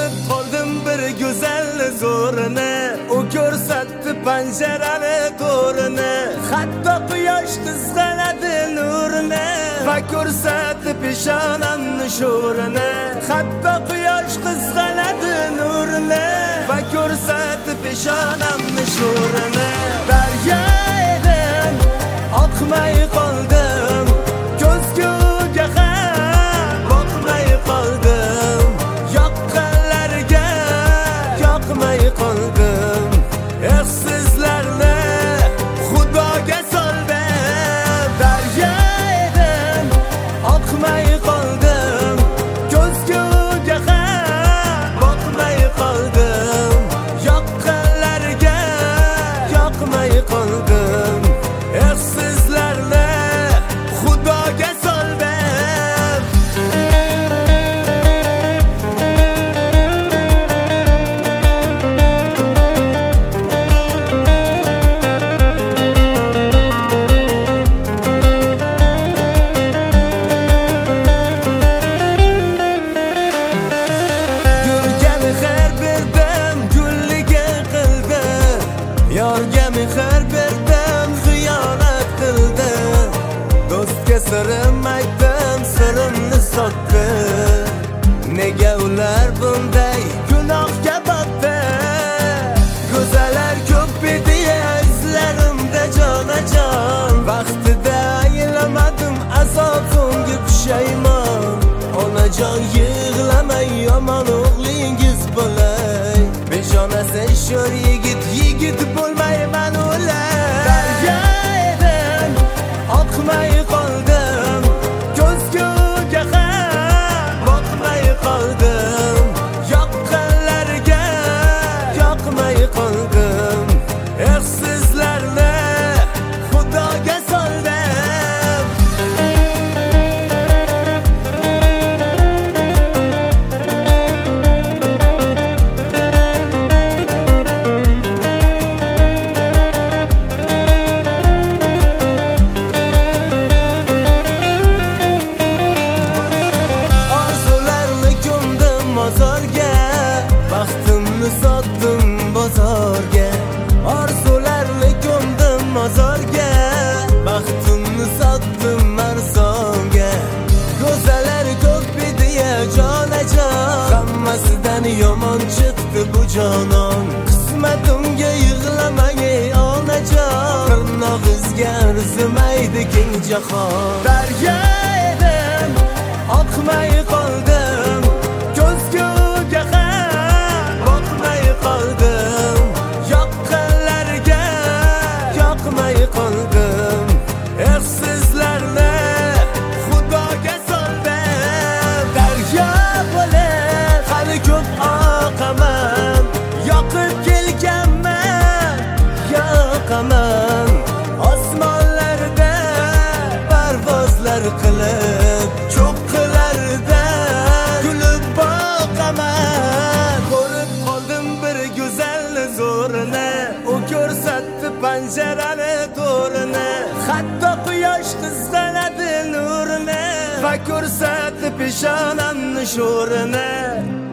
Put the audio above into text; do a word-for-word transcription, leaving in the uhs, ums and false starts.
Ko'rib qoldim bir go'zal zo'rini, u ko'rsatdi panjarani to'rini. Hatto quyosh qizg'anadi nurini va ko'rsatdi peshonamni sho'rini. Hatto quyosh qizg'anadi nurini va ko'rsatdi peshonamni sho'rini. Daryo edim, oqmay qoldim, ko'zguga ham boqmay qoldim. Yoqqanlarga yoqmay qoldim. Eh sizlarni Xudoga soldim. Daryo edim, oqmay qoldim, ko'zguga ham boqmay qoldim. Yoqqanlarga yoqmay qoldim. Eh sizlarni Xudoga soldim. Yorga mehr berdim, xiyonat qildi. Do'stga sirim aytdim, sirimni sotdi. Nega ular bunday gunohga botdi? Go'zalar ko'p edi izlarimda jonajon. Vaqtida aylamadim, azob so'nggi pushaymon. Onajon yig'lamay, yomon o'g'lingiz bo'lay. Beshonasi sho'r yigit, yigit bo'lmayman o'lay. Daryo edim, oqmay qoldim, ko'zguga ham boqmay qoldim. Yoqqanlarga yoqmay qoldim. Eh sizlarni Xudoga soldim. Baxtimni sotdim bozorga, orzularni ko'mdim mozorga. Baxtimni sotdim arzonga. Go'zalar ko'p edi jonajon, hammasidan yomon chiqdi bu jonon. Qismatimga yig'lamang ey onajon, tirnog'izga arzimaydi keng jahon. Daryo edim, oqmay qoldim, ko'zguga ham boqmay qoldim. Yoqqanlarga yoqmay qoldim. Eh sizlarni Xudoga soldim. Daryo bo'lib hali ko'p oqaman, yoqib kelganman, yoqaman. Osmonlarda parvozlar qilib, cho'qqilarda kulib boqaman. Ko'rib qoldim bir go'zal zo'rini, u ko'rsatdi panjarani to'rini. Hatto quyosh qizg'anadi nurini va ko'rsatdi peshonamni sho'rini.